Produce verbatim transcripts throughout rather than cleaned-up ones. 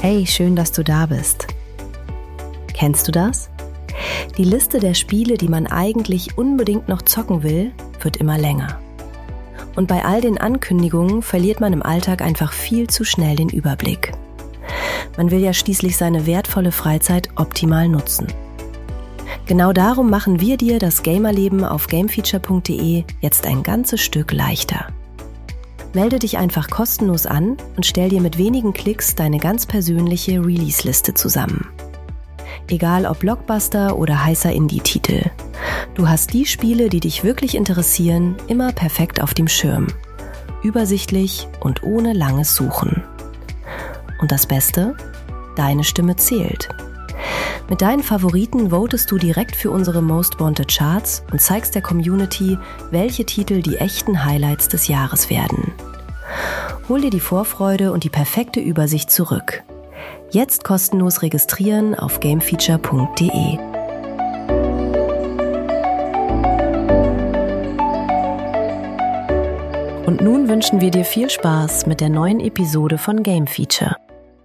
Hey, schön, dass du da bist. Kennst du das? Die Liste der Spiele, die man eigentlich unbedingt noch zocken will, wird immer länger. Und bei all den Ankündigungen verliert man im Alltag einfach viel zu schnell den Überblick. Man will ja schließlich seine wertvolle Freizeit optimal nutzen. Genau darum machen wir dir das Gamerleben auf gamefeature punkt de jetzt ein ganzes Stück leichter. Melde dich einfach kostenlos an und stell dir mit wenigen Klicks deine ganz persönliche Release-Liste zusammen. Egal ob Blockbuster oder heißer Indie-Titel. Du hast die Spiele, die dich wirklich interessieren, immer perfekt auf dem Schirm. Übersichtlich und ohne langes Suchen. Und das Beste? Deine Stimme zählt. Mit deinen Favoriten votest du direkt für unsere Most Wanted Charts und zeigst der Community, welche Titel die echten Highlights des Jahres werden. Hol dir die Vorfreude und die perfekte Übersicht zurück. Jetzt kostenlos registrieren auf gamefeature punkt de. Und nun wünschen wir dir viel Spaß mit der neuen Episode von Game Feature.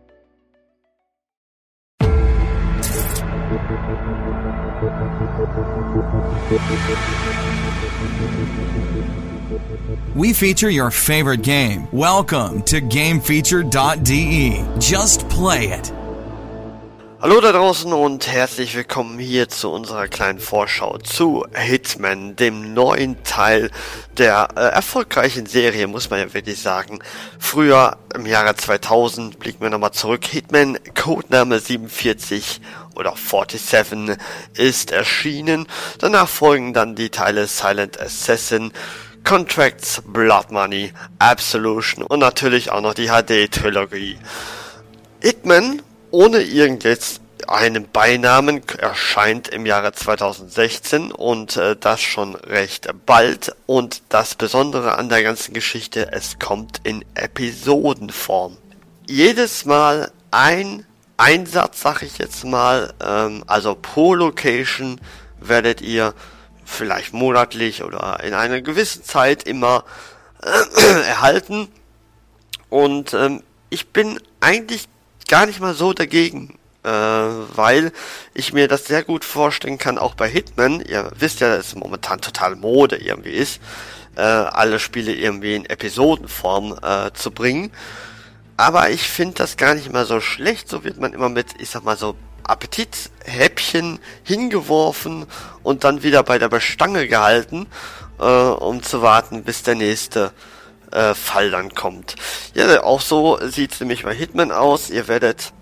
We feature your favorite game. Welcome to game feature dot de. Just play it. Hallo da draußen und herzlich willkommen hier zu unserer kleinen Vorschau zu Hitman, dem neuen Teil der äh, erfolgreichen Serie, muss man ja wirklich sagen. Früher, im Jahre zweitausend, blicken wir nochmal zurück, Hitman Codename siebenundvierzig oder siebenundvierzig ist erschienen. Danach folgen dann die Teile Silent Assassin, Contracts, Blood Money, Absolution und natürlich auch noch die H D-Trilogie. Hitman ohne irgendeinen Beinamen erscheint im Jahre zweitausendsechzehn und äh, das schon recht bald. Und das Besondere an der ganzen Geschichte, es kommt in Episodenform. Jedes Mal ein Einsatz, sag ich jetzt mal, ähm, also pro Location werdet ihr vielleicht monatlich oder in einer gewissen Zeit immer äh, erhalten. Und ähm, ich bin eigentlich gar nicht mal so dagegen, äh, weil ich mir das sehr gut vorstellen kann, auch bei Hitman. Ihr wisst ja, dass es momentan total Mode irgendwie ist, äh, alle Spiele irgendwie in Episodenform äh, zu bringen. Aber ich finde das gar nicht mal so schlecht. So wird man immer mit, ich sag mal so, Appetithäppchen hingeworfen und dann wieder bei der Stange gehalten, äh, um zu warten, bis der nächste äh, Fall dann kommt. Ja, auch so sieht es nämlich bei Hitman aus. Ihr werdet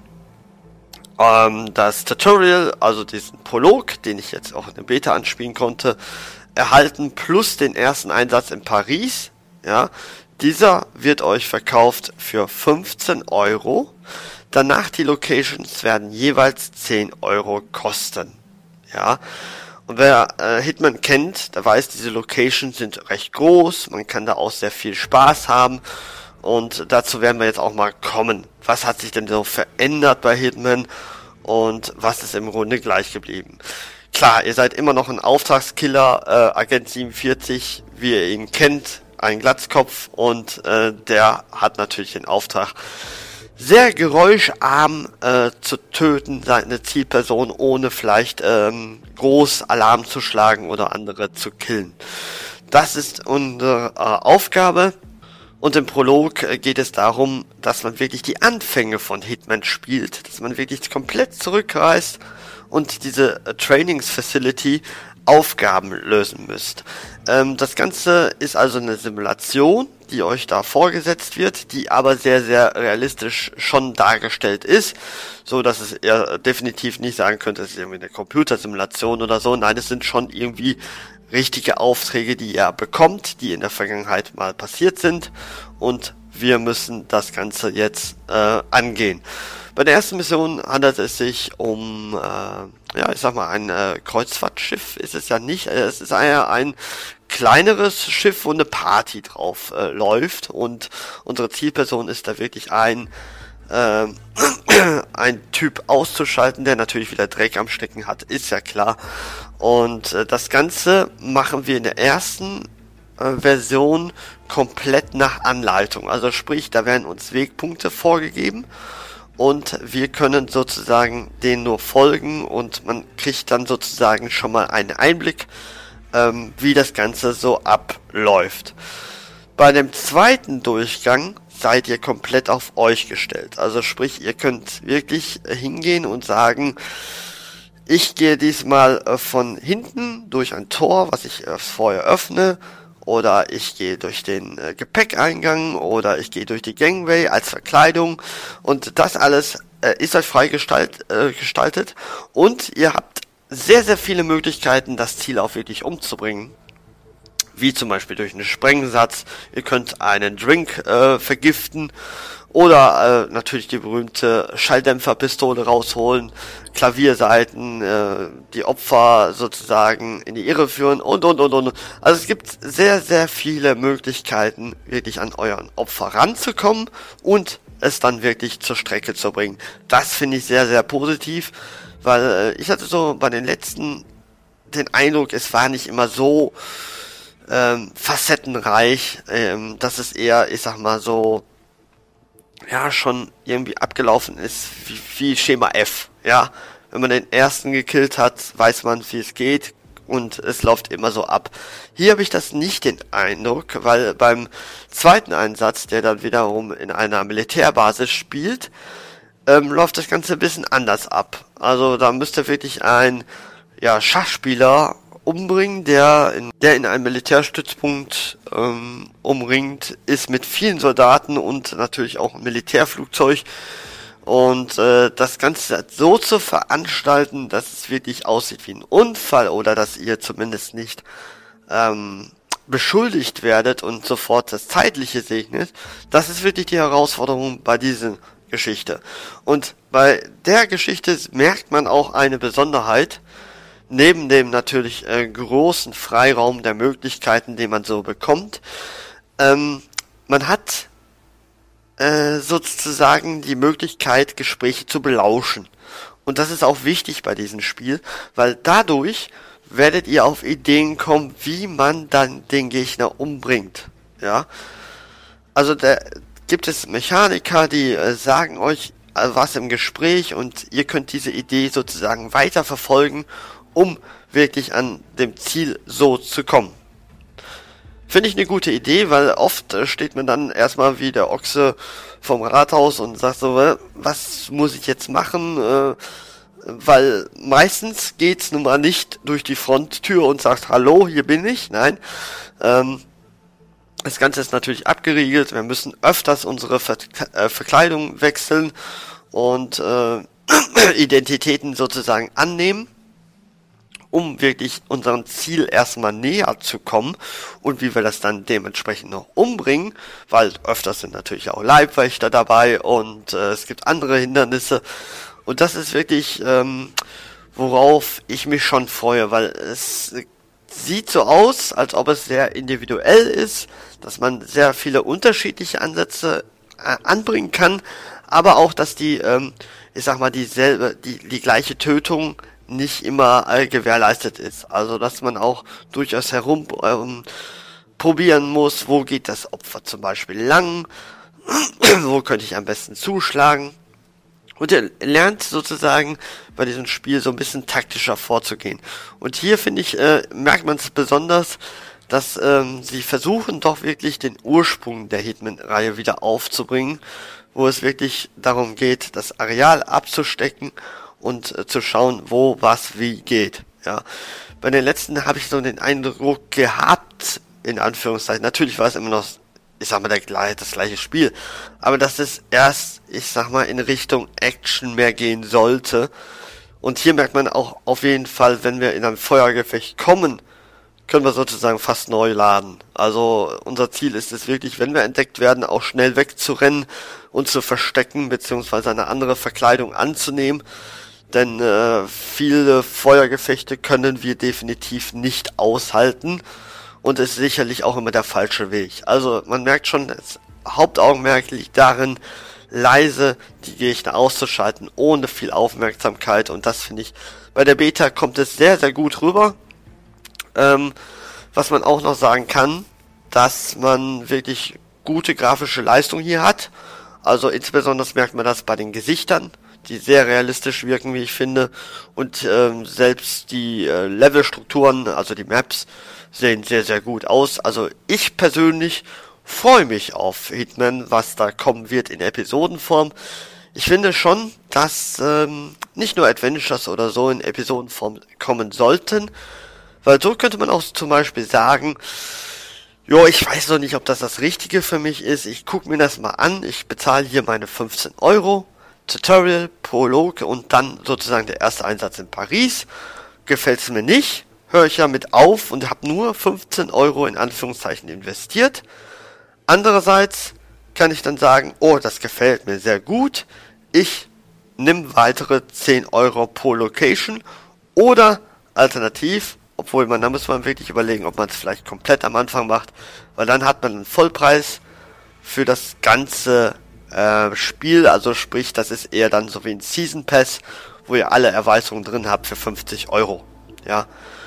ähm, das Tutorial, also diesen Prolog, den ich jetzt auch in der Beta anspielen konnte, erhalten, plus den ersten Einsatz in Paris. Ja, dieser wird euch verkauft für fünfzehn Euro. Danach die Locations werden jeweils zehn Euro kosten. Ja, und wer äh, Hitman kennt, der weiß, diese Locations sind recht groß, man kann da auch sehr viel Spaß haben und dazu werden wir jetzt auch mal kommen. Was hat sich denn so verändert bei Hitman und was ist im Grunde gleich geblieben? Klar, ihr seid immer noch ein Auftragskiller, äh, Agent siebenundvierzig, wie ihr ihn kennt, ein Glatzkopf und äh, der hat natürlich den Auftrag, sehr geräuscharm äh, zu töten, seine Zielperson, ohne vielleicht ähm, groß Alarm zu schlagen oder andere zu killen. Das ist unsere äh, Aufgabe. Und im Prolog äh, geht es darum, dass man wirklich die Anfänge von Hitman spielt, dass man wirklich komplett zurückreist und diese äh, Trainings-Facility Aufgaben lösen müsst. Ähm, das Ganze ist also eine Simulation, die euch da vorgesetzt wird, die aber sehr, sehr realistisch schon dargestellt ist, so dass es ihr definitiv nicht sagen könnt, es ist irgendwie eine Computersimulation oder so. Nein, es sind schon irgendwie richtige Aufträge, die ihr bekommt, die in der Vergangenheit mal passiert sind und wir müssen das Ganze jetzt äh, angehen. Bei der ersten Mission handelt es sich um, äh, ja, ich sag mal, ein äh, Kreuzfahrtschiff ist es ja nicht. Es ist eher ein kleineres Schiff, wo eine Party drauf äh, läuft und unsere Zielperson ist da wirklich ein äh, ein Typ auszuschalten, der natürlich wieder Dreck am Stecken hat, ist ja klar. Und äh, das Ganze machen wir in der ersten äh, Version komplett nach Anleitung. Also sprich, da werden uns Wegpunkte vorgegeben und wir können sozusagen denen nur folgen und man kriegt dann sozusagen schon mal einen Einblick, ähm, wie das Ganze so abläuft. Bei dem zweiten Durchgang seid ihr komplett auf euch gestellt. Also sprich, ihr könnt wirklich hingehen und sagen, ich gehe diesmal äh, von hinten durch ein Tor, was ich äh, vorher öffne, oder ich gehe durch den äh, Gepäckeingang, oder ich gehe durch die Gangway als Verkleidung, und das alles äh, ist euch frei gestalt, äh, gestaltet, und ihr habt sehr, sehr viele Möglichkeiten, das Ziel auch wirklich umzubringen. Wie zum Beispiel durch einen Sprengsatz, ihr könnt einen Drink äh, vergiften, oder äh, natürlich die berühmte Schalldämpferpistole rausholen, Klavierseiten, äh, die Opfer sozusagen in die Irre führen und und und und. Also es gibt sehr, sehr viele Möglichkeiten, wirklich an euren Opfer ranzukommen und es dann wirklich zur Strecke zu bringen. Das finde ich sehr, sehr positiv, weil äh, ich hatte so bei den letzten den Eindruck, es war nicht immer so ähm, facettenreich, ähm, dass es eher, ich sag mal so, ja, schon irgendwie abgelaufen ist, wie, wie Schema F, ja. Wenn man den ersten gekillt hat, weiß man, wie es geht, und es läuft immer so ab. Hier habe ich das nicht den Eindruck, weil beim zweiten Einsatz, der dann wiederum in einer Militärbasis spielt, ähm, läuft das Ganze ein bisschen anders ab. Also da müsste wirklich ein, ja, Schachspieler umbringen, der in, der in einem Militärstützpunkt ähm, umringt ist mit vielen Soldaten und natürlich auch ein Militärflugzeug, und äh, das Ganze so zu veranstalten, dass es wirklich aussieht wie ein Unfall oder dass ihr zumindest nicht ähm, beschuldigt werdet und sofort das Zeitliche segnet, das ist wirklich die Herausforderung bei dieser Geschichte. Und bei der Geschichte merkt man auch eine Besonderheit, neben dem natürlich äh, großen Freiraum der Möglichkeiten, den man so bekommt. Ähm, man hat äh, sozusagen die Möglichkeit, Gespräche zu belauschen. Und das ist auch wichtig bei diesem Spiel, weil dadurch werdet ihr auf Ideen kommen, wie man dann den Gegner umbringt. Ja, also da gibt es Mechaniker, die äh, sagen euch äh, was im Gespräch, und ihr könnt diese Idee sozusagen weiter verfolgen, um wirklich an dem Ziel so zu kommen. Finde ich eine gute Idee, weil oft äh, steht man dann erstmal wie der Ochse vom Rathaus und sagt so, äh, was muss ich jetzt machen? Äh, weil meistens geht's nun mal nicht durch die Fronttür und sagt, hallo, hier bin ich. Nein, ähm, das Ganze ist natürlich abgeriegelt. Wir müssen öfters unsere Ver- äh, Verkleidung wechseln und äh, Identitäten sozusagen annehmen, um wirklich unserem Ziel erstmal näher zu kommen, und wie wir das dann dementsprechend noch umbringen, weil öfters sind natürlich auch Leibwächter dabei und äh, es gibt andere Hindernisse, und das ist wirklich, ähm, worauf ich mich schon freue, weil es sieht so aus, als ob es sehr individuell ist, dass man sehr viele unterschiedliche Ansätze äh, anbringen kann, aber auch, dass die, ähm, ich sag mal, dieselbe, die, die gleiche Tötung nicht immer äh, gewährleistet ist. Also, dass man auch durchaus herum ähm, probieren muss, wo geht das Opfer zum Beispiel lang, wo könnte ich am besten zuschlagen. Und ihr lernt sozusagen bei diesem Spiel so ein bisschen taktischer vorzugehen. Und hier, finde ich, äh, merkt man es besonders, dass ähm, sie versuchen doch wirklich den Ursprung der Hitman-Reihe wieder aufzubringen, wo es wirklich darum geht, das Areal abzustecken und äh, zu schauen, wo was wie geht. Ja, bei den letzten habe ich so den Eindruck gehabt, in Anführungszeichen, natürlich war es immer noch, ich sag mal, der, das gleiche Spiel, aber dass es erst, ich sag mal, in Richtung Action mehr gehen sollte. Und hier merkt man auch auf jeden Fall, wenn wir in ein Feuergefecht kommen, können wir sozusagen fast neu laden. Also unser Ziel ist es wirklich, wenn wir entdeckt werden, auch schnell wegzurennen und zu verstecken, beziehungsweise eine andere Verkleidung anzunehmen. Denn äh, viele Feuergefechte können wir definitiv nicht aushalten und ist sicherlich auch immer der falsche Weg. Also man merkt schon, das Hauptaugenmerk liegt darin, leise die Gegner auszuschalten, ohne viel Aufmerksamkeit, und das finde ich, bei der Beta kommt es sehr, sehr gut rüber. Ähm, was man auch noch sagen kann, dass man wirklich gute grafische Leistung hier hat. Also insbesondere merkt man das bei den Gesichtern, die sehr realistisch wirken, wie ich finde. Und ähm, selbst die äh, Levelstrukturen, also die Maps, sehen sehr, sehr gut aus. Also ich persönlich freue mich auf Hitman, was da kommen wird in Episodenform. Ich finde schon, dass ähm, nicht nur Adventures oder so in Episodenform kommen sollten, weil so könnte man auch zum Beispiel sagen, jo, ich weiß noch nicht, ob das das Richtige für mich ist, ich gucke mir das mal an, ich bezahle hier meine fünfzehn Euro, Tutorial, Prolog und dann sozusagen der erste Einsatz in Paris. Gefällt es mir nicht, höre ich damit auf und habe nur fünfzehn Euro in Anführungszeichen investiert. Andererseits kann ich dann sagen, oh, das gefällt mir sehr gut, ich nehme weitere zehn Euro pro Location oder alternativ, obwohl man, da muss man wirklich überlegen, ob man es vielleicht komplett am Anfang macht, weil dann hat man einen Vollpreis für das ganze äh, Spiel, also sprich, das ist eher dann so wie ein Season Pass, wo ihr alle Erweiterungen drin habt für fünfzig Euro, ja.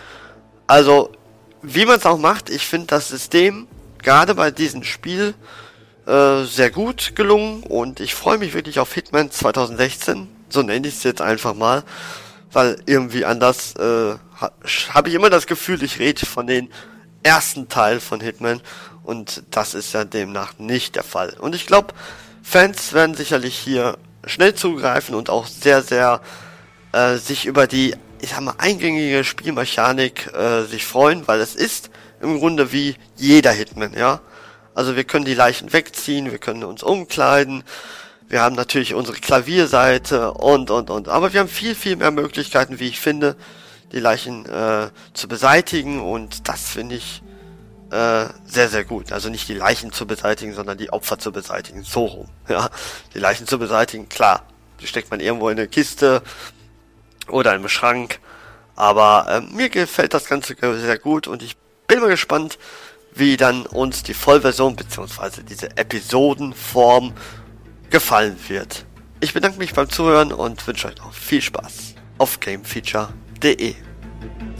Also, wie man es auch macht, ich finde das System, gerade bei diesem Spiel, äh, sehr gut gelungen und ich freue mich wirklich auf Hitman zwanzig sechzehn, so nenne ich es jetzt einfach mal, weil irgendwie anders äh, ha, habe ich immer das Gefühl, ich rede von den ersten Teil von Hitman und das ist ja demnach nicht der Fall. Und ich glaube, Fans werden sicherlich hier schnell zugreifen und auch sehr, sehr äh, sich über die, ich sag mal, eingängige Spielmechanik äh, sich freuen, weil es ist im Grunde wie jeder Hitman, ja. Also wir können die Leichen wegziehen, wir können uns umkleiden, wir haben natürlich unsere Klavierseite und, und, und. Aber wir haben viel, viel mehr Möglichkeiten, wie ich finde, die Leichen äh, zu beseitigen und das finde ich äh, sehr, sehr gut. Also nicht die Leichen zu beseitigen, sondern die Opfer zu beseitigen, so rum. Ja, die Leichen zu beseitigen, klar, die steckt man irgendwo in eine Kiste oder im Schrank, aber äh, mir gefällt das Ganze sehr gut und ich bin mal gespannt, wie dann uns die Vollversion bzw. diese Episodenform gefallen wird. Ich bedanke mich beim Zuhören und wünsche euch noch viel Spaß auf gamefeature punkt de.